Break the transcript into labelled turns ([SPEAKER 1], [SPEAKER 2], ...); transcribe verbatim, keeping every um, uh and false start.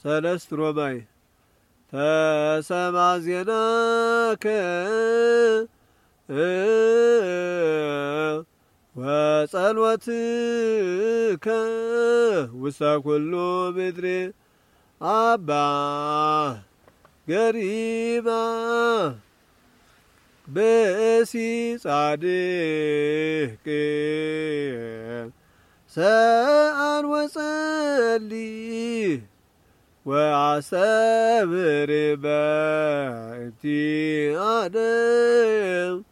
[SPEAKER 1] ሰለስት ሮማይ ተሰማ ዜናከ ወጸሎትከ ውስተ ኩሉ ምድር አባ ገሪማ ብእሲ ጻድቅ ሰአን ወጸልይ ወአስተብር በእንቲአነ